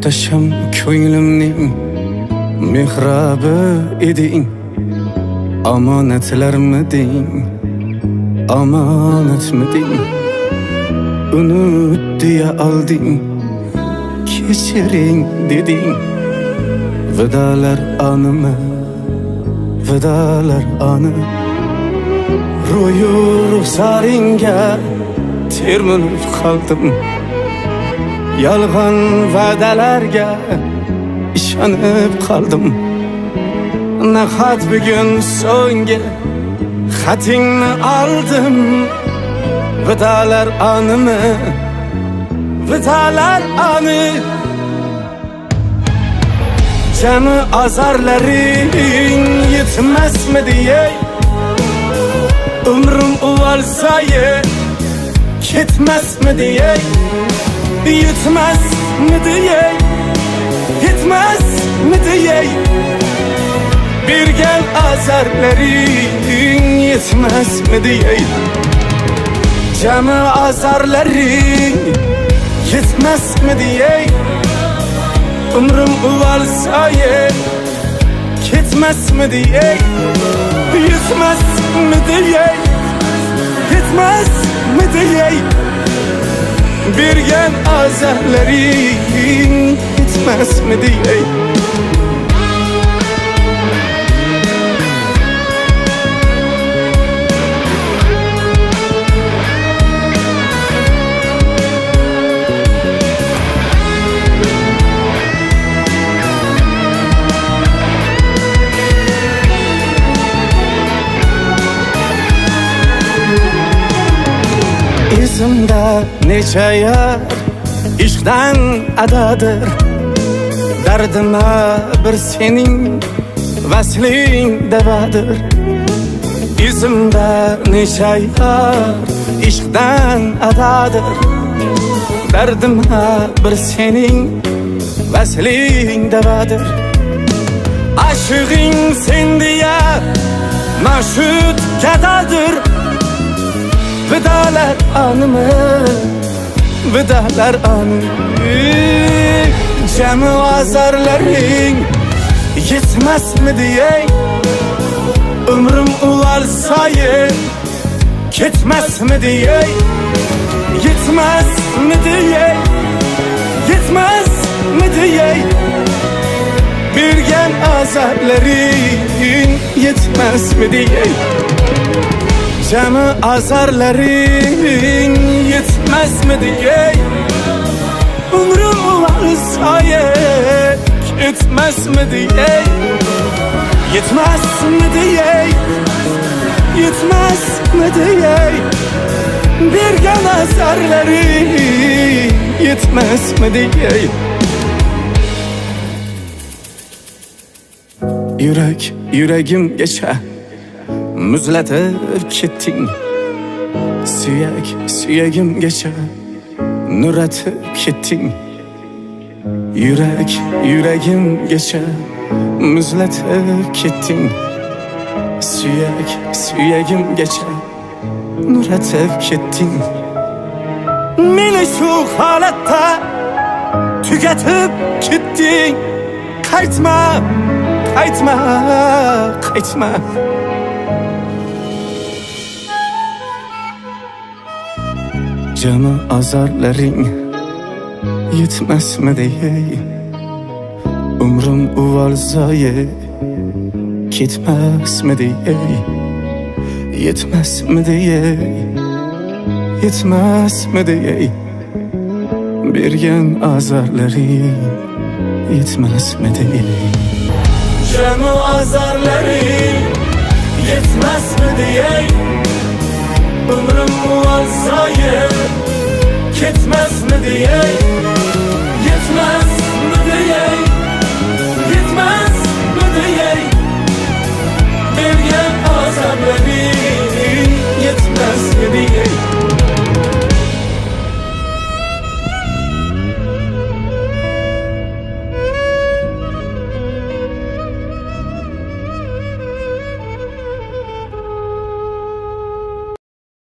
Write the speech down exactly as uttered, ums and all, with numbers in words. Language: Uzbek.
muhtasham ko'nglimning mehrabi eding, omonatlarmiding, omonatmiding, unut deya olding, kechiring deding. Vidalar animi, vidalar anı, ro'yu ruxsaringga termilib qoldim. Yolg'on va'dalarga ishonib qoldim. Nahot bugun so'nggi xatingni oldim. Vidalar animi, vidalar ani, jami azarlaring yetmasmidi ey? Umrim uvalsa ye ketmasmidi ey? Yetmasmidi ey? Yetmasmidi ey? Bergan azarlaring yetmasmidi ey? Jami azarlaring yetmasmidi ey? Umrim uvalsa ye ketmasmidi ey? Yetmasmidi ey? Yetmasmidi ey? Bergan azarlaring yetmasmidi ey? Izimda necha yar ishqdan adadir, dardima bir sening vasling davadir. Izimda necha yar ishqdan adadir, dardima bir sening vasling davadir. Aşığın sen diye maşhut kadadir. Vidalar anımı, vidalar anı, jami azarlaring yetmasmidi ey? Umrim uvalsa ye ketmasmidi ey? Yetmasmidi ey? Yetmasmidi ey? Bergan azarlaring yetmasmidi ey? Jami azarlaring yetmasmidi ey? Umrim uvalsa ye ketmasmidi ey? Yetmasmidi ey? Yetmasmidi ey? Bergan azarlaring yetmasmidi ey? Yurak yuragimgacha muzlatib ketding. Suyak suyagimgacha nuratib ketding. Yurak yuragimgacha muzlatib ketding. Suyak suyagimgacha nuratib ketding. Meni shu holatda tugatib ketding. Qaytma, qaytma, qaytma. Jami azarlaring yetmasmidi ey? Umrim uvalsa ye ketmasmidi ey? Yetmasmidi ey? Yetmasmidi ey? Bergan azarlaring yetmasmidi ey? Jami azarlaring yetmasmidi ey? Umrim uvalsa ye ketmasmidi ey?